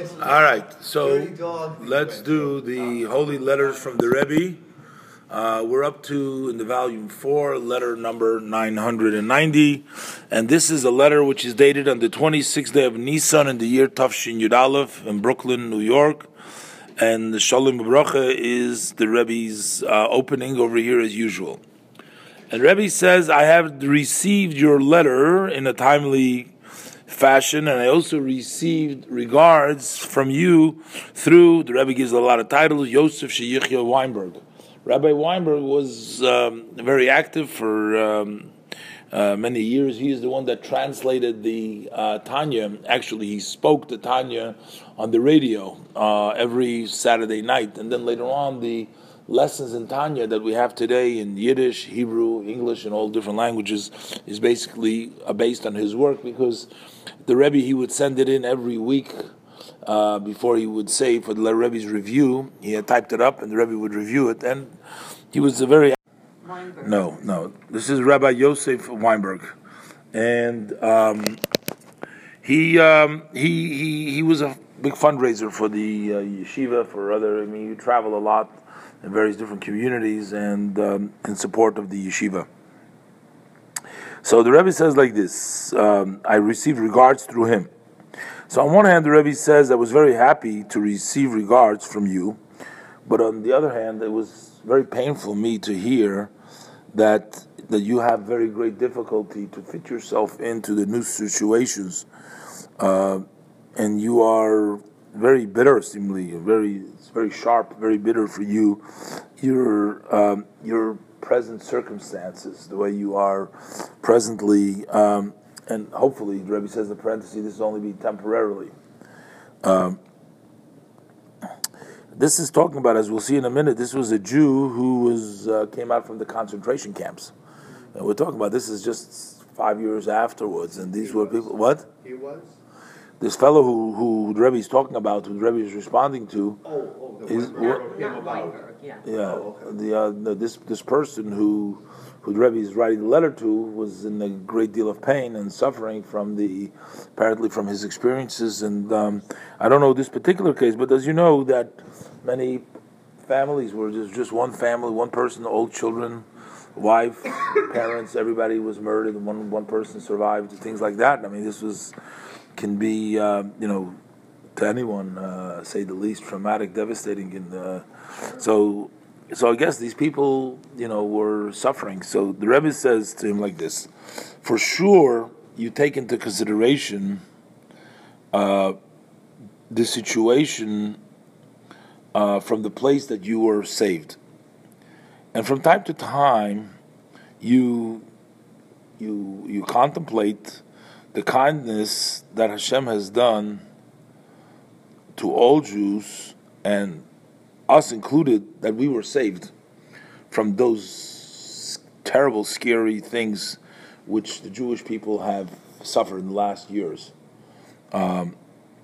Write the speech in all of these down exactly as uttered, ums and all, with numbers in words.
All right, so let's do the holy letters from the Rebbe. Uh, we're up to, in the volume four, letter number nine hundred ninety, and this is a letter which is dated on the twenty-sixth day of Nisan in the year Tafshin Yud Aleph in Brooklyn, New York. And the Shalom Bracha is the Rebbe's uh, opening over here as usual. And Rebbe says, I have received your letter in a timely fashion, and I also received regards from you through, the Rebbe gives a lot of titles, Yosef Sheyichya Weinberg. Rabbi Weinberg was um, very active for um, uh, many years. He is the one that translated the uh, Tanya. Actually, he spoke the Tanya on the radio uh, every Saturday night. And then later on, the lessons in Tanya that we have today in Yiddish, Hebrew, English, and all different languages is basically uh, based on his work, because the Rebbe, he would send it in every week uh, before he would say for the Rebbe's review. He had typed it up and the Rebbe would review it, and he was a very... Weinberg. No, no. This is Rabbi Yosef Weinberg. And um, he, um, he he he was a big fundraiser for the uh, yeshiva, for other... I mean, you travel a lot in various different communities and um, in support of the yeshiva. So the Rebbe says like this, um, I received regards through him. So on one hand, the Rebbe says, I was very happy to receive regards from you, but on the other hand, it was very painful for me to hear that that you have very great difficulty to fit yourself into the new situations, uh, and you are very bitter, seemingly, very it's very sharp, very bitter for you, your um, your present circumstances, the way you are presently, um, and hopefully, the Rebbe says in parentheses, this will only be temporarily. Um, this is talking about, as we'll see in a minute, this was a Jew who was uh, came out from the concentration camps. And we're talking about this is just five years afterwards, and these he were was. people. What? He was? This fellow who who the Rebbe is talking about, who the Rebbe is responding to, oh, oh, the is Weinberg. Not Weinberg, yeah. Yeah, Oh, okay. the, uh, the this this person who who the Rebbe is writing the letter to was in a great deal of pain and suffering from the apparently from his experiences, and um, I don't know this particular case, but as you know that many families were just just one family, one person, old children, wife, parents, everybody was murdered, and one one person survived, things like that. I mean, this was can be uh, you know to anyone uh, say the least traumatic, devastating, and uh, so. So I guess these people, you know, were suffering. So the Rebbe says to him like this: for sure, you take into consideration uh, the situation uh, from the place that you were saved, and from time to time, you you you contemplate the kindness that Hashem has done to all Jews, and us included, that we were saved from those terrible, scary things which the Jewish people have suffered in the last years. Um,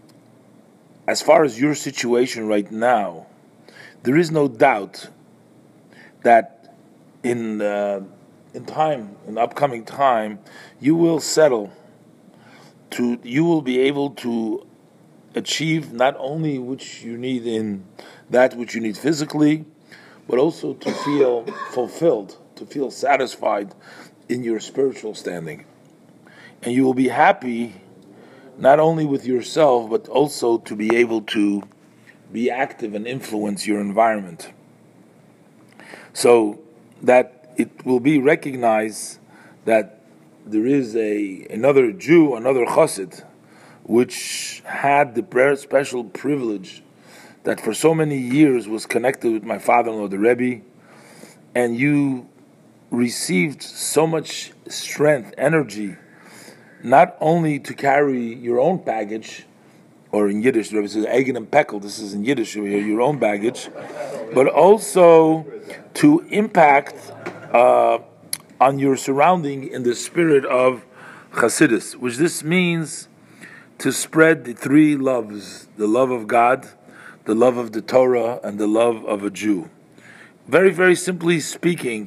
as far as your situation right now, there is no doubt that in uh, in time, in upcoming time, you will settle to, you will be able to achieve not only which you need in that which you need physically, but also to feel fulfilled, to feel satisfied in your spiritual standing. And you will be happy not only with yourself, but also to be able to be active and influence your environment. So that it will be recognized that there is a another Jew, another Chassid, which had the special privilege that for so many years was connected with my father-in-law, the Rebbe, and you received so much strength, energy, not only to carry your own baggage, or in Yiddish, the Rebbe says, Egen and Pekel, this is in Yiddish, your own baggage, but also to impact uh, on your surrounding in the spirit of Chassidus, which this means to spread the three loves, the love of God, the love of the Torah, and the love of a Jew. Very, very simply speaking,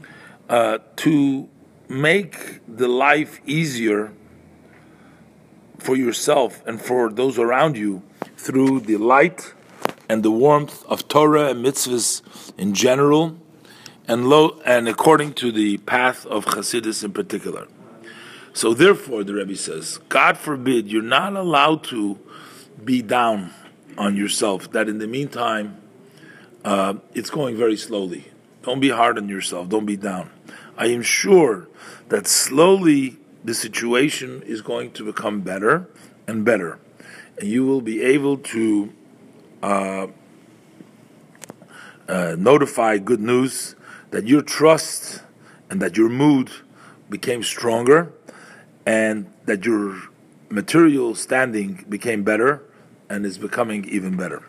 uh, to make the life easier for yourself and for those around you through the light and the warmth of Torah and mitzvahs in general, and lo, and according to the path of Chassidus in particular. So therefore, the Rebbe says, God forbid, you're not allowed to be down on yourself, that in the meantime, uh, it's going very slowly. Don't be hard on yourself. Don't be down. I am sure that slowly the situation is going to become better and better. And you will be able to uh, uh, notify good news that your trust and that your mood became stronger and that your material standing became better and is becoming even better.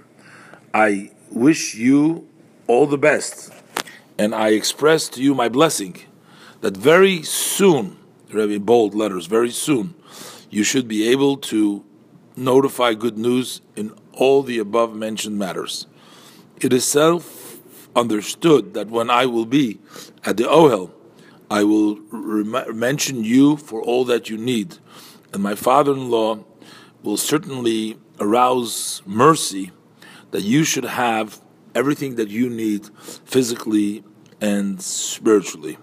I wish you all the best, and I express to you my blessing that very soon, Rebbe, bold letters, very soon, you should be able to notify good news in all the above mentioned matters. It is self understood that when I will be at the Ohel, I will rem- mention you for all that you need, and my father-in-law will certainly arouse mercy that you should have everything that you need physically and spiritually.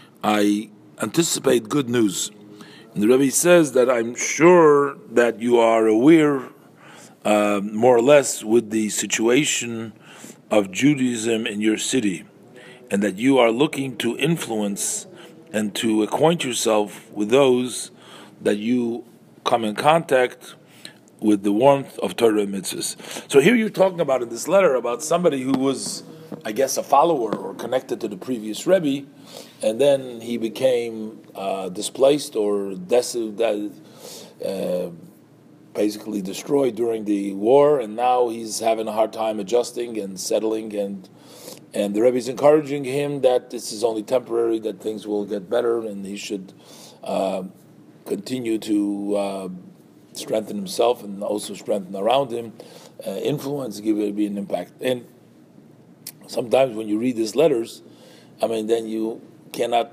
I anticipate good news. And the Rebbe says that I'm sure that you are aware, uh, more or less, with the situation of Judaism in your city, and that you are looking to influence and to acquaint yourself with those that you come in contact with the warmth of Torah and mitzvahs. So here you're talking about in this letter about somebody who was, I guess, a follower or connected to the previous Rebbe, and then he became uh, displaced or des- uh, basically destroyed during the war, and now he's having a hard time adjusting and settling, and and the Rebbe is encouraging him that this is only temporary, that things will get better, and he should uh, continue to uh, strengthen himself and also strengthen around him, uh, influence, give it be an impact. And sometimes when you read these letters, I mean, then you cannot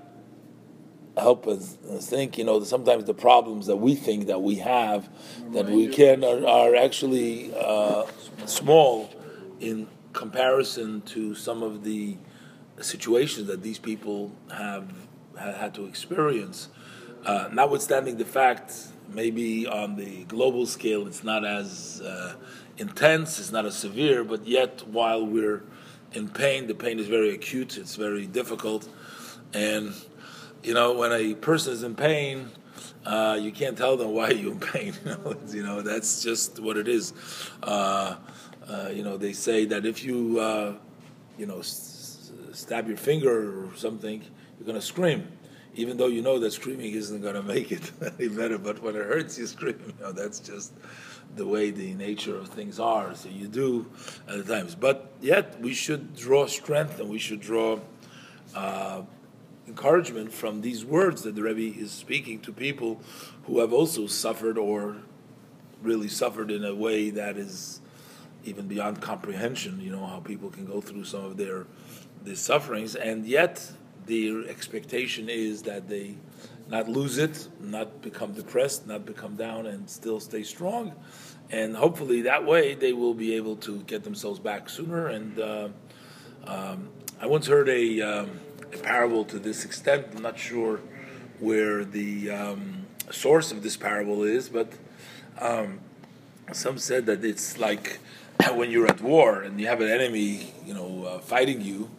help but think, you know, that sometimes the problems that we think that we have, that we can, are, are actually uh, small in comparison to some of the situations that these people have, have had to experience. Uh, notwithstanding the fact, maybe on the global scale, it's not as uh, intense, it's not as severe, but yet while we're in pain, the pain is very acute, it's very difficult. And, you know, when a person is in pain, uh, you can't tell them why you're in pain. You know, you know that's just what it is. Uh, uh, you know, they say that if you, uh, you know, s- stab your finger or something, you're going to scream, even though you know that screaming isn't going to make it any better. But when it hurts, you scream. You know, that's just the way the nature of things are. So you do at the times. But yet, we should draw strength and we should draw uh, encouragement from these words that the Rebbe is speaking to people who have also suffered or really suffered in a way that is even beyond comprehension. You know, how people can go through some of their, their sufferings, and yet their expectation is that they not lose it, not become depressed, not become down, and still stay strong. And hopefully that way they will be able to get themselves back sooner. And uh, um, I once heard a, um, a parable to this extent. I'm not sure where the um, source of this parable is, but um, some said that it's like when you're at war and you have an enemy, you know, uh, fighting you.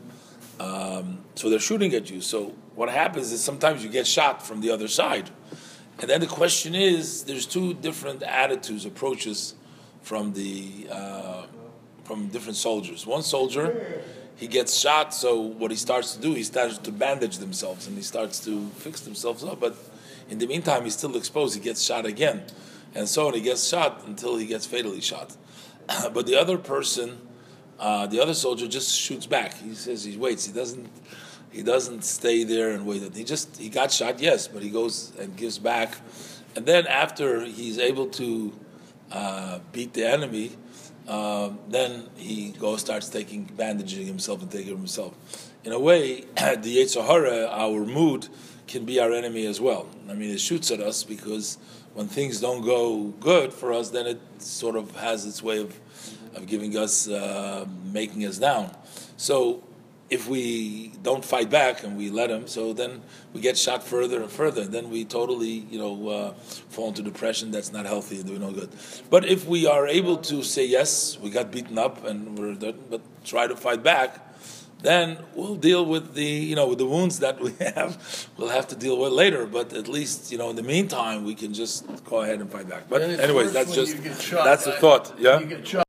Um, so they're shooting at you. So what happens is sometimes you get shot from the other side. And then the question is, there's two different attitudes, approaches from the uh, from different soldiers. One soldier, he gets shot, so what he starts to do, he starts to bandage themselves and he starts to fix themselves up. But in the meantime, he's still exposed. He gets shot again. And so on, he gets shot until he gets fatally shot. But the other person, uh, the other soldier just shoots back. He says he waits. He doesn't He doesn't stay there and wait. He just, he got shot, yes, but he goes and gives back. And then after he's able to uh, beat the enemy, uh, then he goes, starts taking, bandaging himself and taking care of himself. In a way, the Yetzer Hara, our mood, can be our enemy as well. I mean, it shoots at us because when things don't go good for us, then it sort of has its way of of giving us, uh, making us down. So if we don't fight back and we let him, so then we get shot further and further. Then we totally, you know, uh, fall into depression. That's not healthy and do no good. But if we are able to say yes, we got beaten up and we're, but try to fight back, then we'll deal with the, you know, with the wounds that we have. We'll have to deal with later. But at least, you know, in the meantime, we can just go ahead and fight back. But anyways, that's just that's a thought. Yeah.